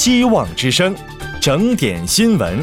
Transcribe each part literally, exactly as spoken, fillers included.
希望之声，整点新闻。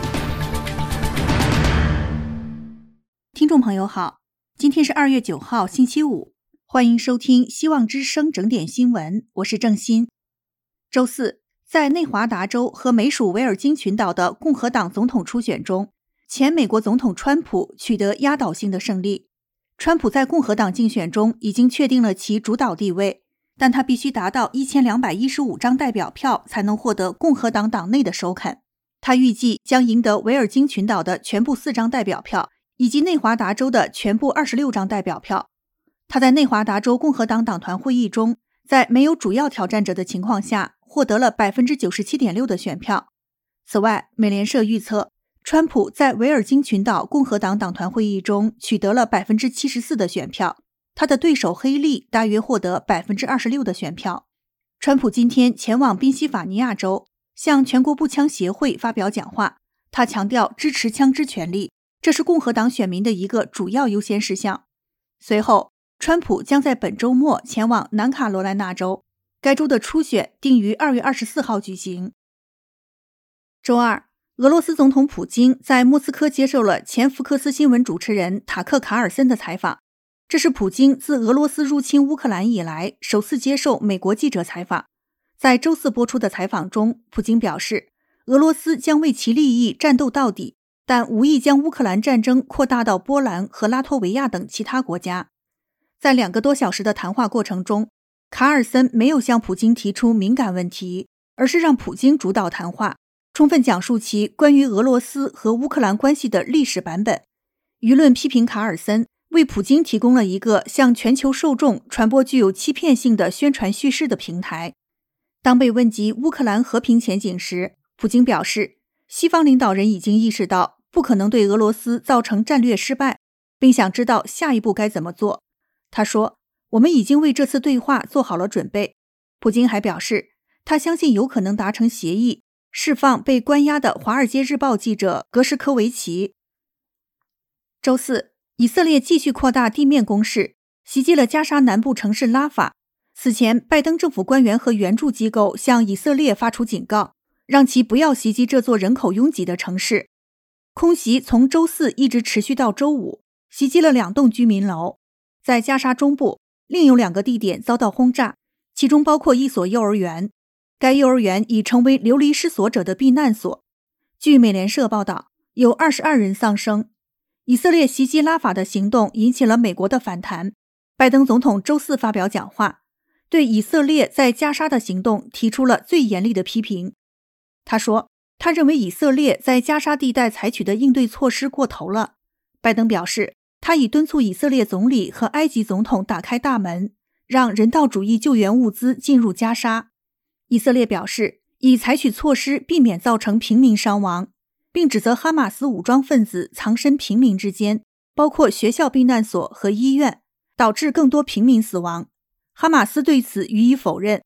听众朋友好，今天是二月九号，星期五，欢迎收听希望之声整点新闻，我是郑欣。周四，在内华达州和美属维尔京群岛的共和党总统初选中，前美国总统川普取得压倒性的胜利。川普在共和党竞选中已经确定了其主导地位，但他必须达到一千两百一十五张代表票才能获得共和党党内的首肯。他预计将赢得维尔京群岛的全部四张代表票，以及内华达州的全部二十六张代表票。他在内华达州共和党党团会议中，在没有主要挑战者的情况下，获得了 百分之九十七点六 的选票。此外，美联社预测，川普在维尔京群岛共和党党团会议中取得了 百分之七十四 的选票，他的对手黑利大约获得 百分之二十六 的选票。川普今天前往宾夕法尼亚州，向全国步枪协会发表讲话，他强调支持枪支权利，这是共和党选民的一个主要优先事项。随后，川普将在本周末前往南卡罗来纳州，该州的初选定于二月二十四号举行。周二，俄罗斯总统普京在莫斯科接受了前福克斯新闻主持人塔克·卡尔森的采访，这是普京自俄罗斯入侵乌克兰以来首次接受美国记者采访。在周四播出的采访中，普京表示，俄罗斯将为其利益战斗到底，但无意将乌克兰战争扩大到波兰和拉脱维亚等其他国家。在两个多小时的谈话过程中，卡尔森没有向普京提出敏感问题，而是让普京主导谈话，充分讲述其关于俄罗斯和乌克兰关系的历史版本。舆论批评卡尔森为普京提供了一个向全球受众传播具有欺骗性的宣传叙事的平台。当被问及乌克兰和平前景时，普京表示，西方领导人已经意识到不可能对俄罗斯造成战略失败，并想知道下一步该怎么做。他说，我们已经为这次对话做好了准备。普京还表示，他相信有可能达成协议，释放被关押的《华尔街日报》记者格什科维奇。周四，以色列继续扩大地面攻势，袭击了加沙南部城市拉法。此前，拜登政府官员和援助机构向以色列发出警告，让其不要袭击这座人口拥挤的城市。空袭从周四一直持续到周五，袭击了两栋居民楼。在加沙中部，另有两个地点遭到轰炸，其中包括一所幼儿园。该幼儿园已成为流离失所者的避难所。据美联社报道，有二十二人丧生。以色列袭击拉法的行动引起了美国的反弹。拜登总统周四发表讲话，对以色列在加沙的行动提出了最严厉的批评。他说，他认为以色列在加沙地带采取的应对措施过头了。拜登表示，他已敦促以色列总理和埃及总统打开大门，让人道主义救援物资进入加沙。以色列表示，已采取措施避免造成平民伤亡，并指责哈马斯武装分子藏身平民之间，包括学校避难所和医院，导致更多平民死亡。哈马斯对此予以否认。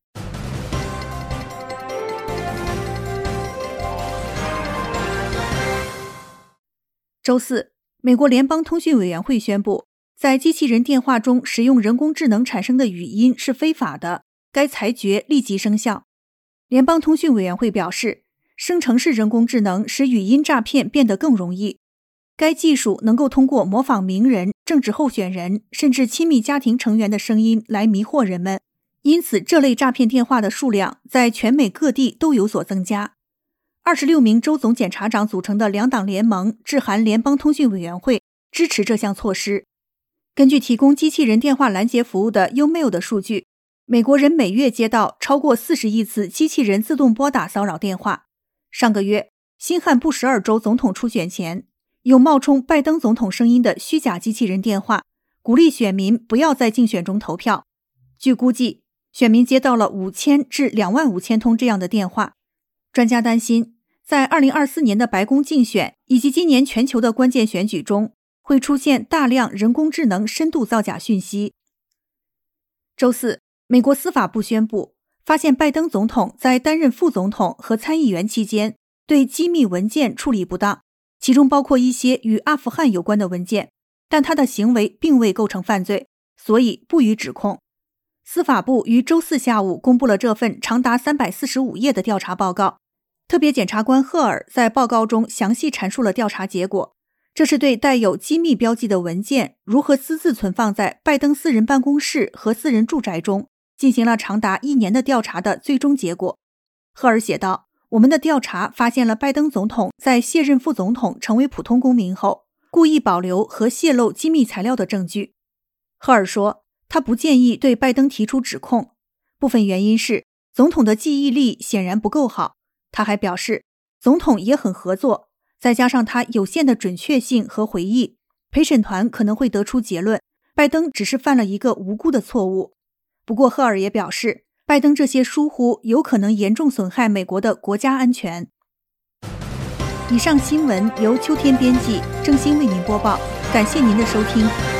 周四，美国联邦通讯委员会宣布，在机器人电话中使用人工智能产生的语音是非法的，该裁决立即生效。联邦通讯委员会表示，生成式人工智能使语音诈骗变得更容易。该技术能够通过模仿名人、政治候选人，甚至亲密家庭成员的声音来迷惑人们，因此这类诈骗电话的数量在全美各地都有所增加。二十六名州总检察长组成的两党联盟致函联邦通讯委员会，支持这项措施。根据提供机器人电话拦截服务的 YouMail 的数据，美国人每月接到超过四十亿次机器人自动拨打骚扰电话。上个月，新罕布什尔州总统初选前，有冒充拜登总统声音的虚假机器人电话，鼓励选民不要在竞选中投票。据估计，选民接到了五千至两万五千通这样的电话。专家担心，在二零二四年的白宫竞选以及今年全球的关键选举中，会出现大量人工智能深度造假讯息。周四，美国司法部宣布，发现拜登总统在担任副总统和参议员期间，对机密文件处理不当，其中包括一些与阿富汗有关的文件，但他的行为并未构成犯罪，所以不予指控。 司法部于周四下午公布了这份长达三百四十五页的调查报告。特别检察官赫尔在报告中详细阐述了调查结果，这是对带有机密标记的文件如何私自存放在拜登私人办公室和私人住宅中进行了长达一年的调查的最终结果。赫尔写道，我们的调查发现了拜登总统在卸任副总统成为普通公民后，故意保留和泄露机密材料的证据。赫尔说，他不建议对拜登提出指控，部分原因是总统的记忆力显然不够好。他还表示，总统也很合作，再加上他有限的准确性和回忆，陪审团可能会得出结论，拜登只是犯了一个无辜的错误。不过赫尔也表示，拜登这些疏忽有可能严重损害美国的国家安全。以上新闻由秋天编辑，郑欣为您播报，感谢您的收听。